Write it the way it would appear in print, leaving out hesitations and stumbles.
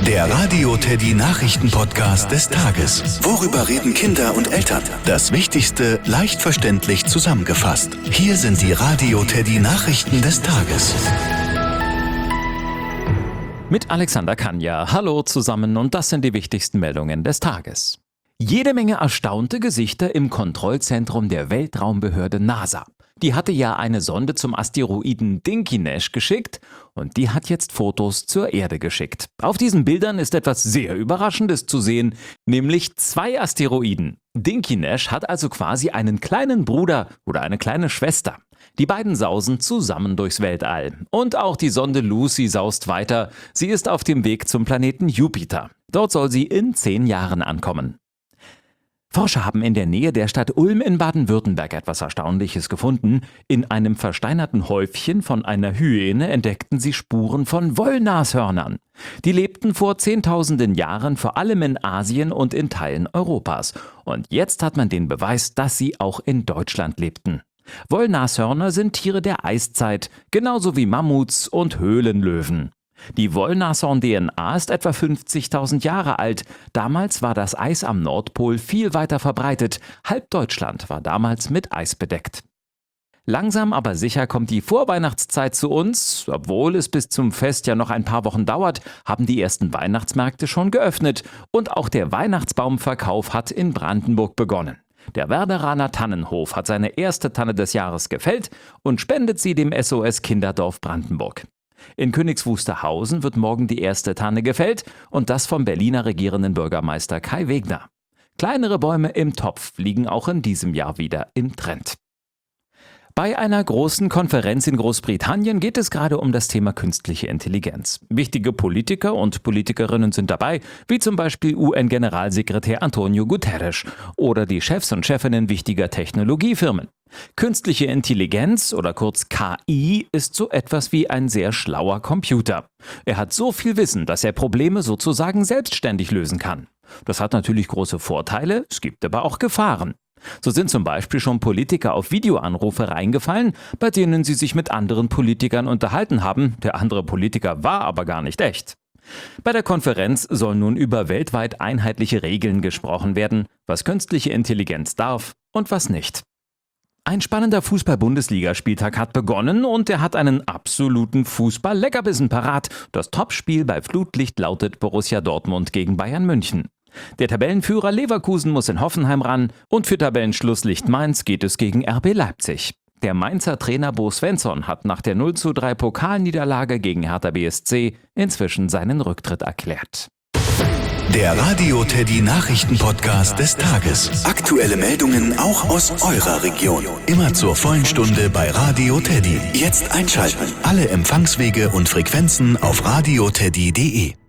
Der Radio Teddy Nachrichten-Podcast des Tages. Worüber reden Kinder und Eltern? Das Wichtigste leicht verständlich zusammengefasst. Hier sind die Radio Teddy Nachrichten des Tages. Mit Alexander Kanja. Hallo zusammen und das sind die wichtigsten Meldungen des Tages. Jede Menge erstaunte Gesichter im Kontrollzentrum der Weltraumbehörde NASA. Die hatte ja eine Sonde zum Asteroiden Dinkinesh geschickt und die hat jetzt Fotos zur Erde geschickt. Auf diesen Bildern ist etwas sehr Überraschendes zu sehen, nämlich 2 Asteroiden. Dinkinesh hat also quasi einen kleinen Bruder oder eine kleine Schwester. Die beiden sausen zusammen durchs Weltall. Und auch die Sonde Lucy saust weiter. Sie ist auf dem Weg zum Planeten Jupiter. Dort soll sie in 10 Jahren ankommen. Forscher haben in der Nähe der Stadt Ulm in Baden-Württemberg etwas Erstaunliches gefunden. In einem versteinerten Häufchen von einer Hyäne entdeckten sie Spuren von Wollnashörnern. Die lebten vor Zehntausenden Jahren vor allem in Asien und in Teilen Europas. Und jetzt hat man den Beweis, dass sie auch in Deutschland lebten. Wollnashörner sind Tiere der Eiszeit, genauso wie Mammuts und Höhlenlöwen. Die Wollnashorn-DNA ist etwa 50.000 Jahre alt. Damals war das Eis am Nordpol viel weiter verbreitet. Halb Deutschland war damals mit Eis bedeckt. Langsam aber sicher kommt die Vorweihnachtszeit zu uns. Obwohl es bis zum Fest ja noch ein paar Wochen dauert, haben die ersten Weihnachtsmärkte schon geöffnet. Und auch der Weihnachtsbaumverkauf hat in Brandenburg begonnen. Der Werderaner Tannenhof hat seine erste Tanne des Jahres gefällt und spendet sie dem SOS Kinderdorf Brandenburg. In Königs Wusterhausen wird morgen die erste Tanne gefällt und das vom Berliner regierenden Bürgermeister Kai Wegner. Kleinere Bäume im Topf liegen auch in diesem Jahr wieder im Trend. Bei einer großen Konferenz in Großbritannien geht es gerade um das Thema künstliche Intelligenz. Wichtige Politiker und Politikerinnen sind dabei, wie zum Beispiel UN-Generalsekretär Antonio Guterres oder die Chefs und Chefinnen wichtiger Technologiefirmen. Künstliche Intelligenz oder kurz KI ist so etwas wie ein sehr schlauer Computer. Er hat so viel Wissen, dass er Probleme sozusagen selbstständig lösen kann. Das hat natürlich große Vorteile, es gibt aber auch Gefahren. So sind zum Beispiel schon Politiker auf Videoanrufe reingefallen, bei denen sie sich mit anderen Politikern unterhalten haben. Der andere Politiker war aber gar nicht echt. Bei der Konferenz soll nun über weltweit einheitliche Regeln gesprochen werden, was künstliche Intelligenz darf und was nicht. Ein spannender Fußball-Bundesligaspieltag hat begonnen und er hat einen absoluten Fußball-Leckerbissen parat. Das Topspiel bei Flutlicht lautet Borussia Dortmund gegen Bayern München. Der Tabellenführer Leverkusen muss in Hoffenheim ran und für Tabellenschlusslicht Mainz geht es gegen RB Leipzig. Der Mainzer Trainer Bo Svensson hat nach der 0:3 Pokalniederlage gegen Hertha BSC inzwischen seinen Rücktritt erklärt. Der Radio Teddy Nachrichten-Podcast des Tages. Aktuelle Meldungen auch aus eurer Region. Immer zur vollen Stunde bei Radio Teddy. Jetzt einschalten. Alle Empfangswege und Frequenzen auf radioteddy.de.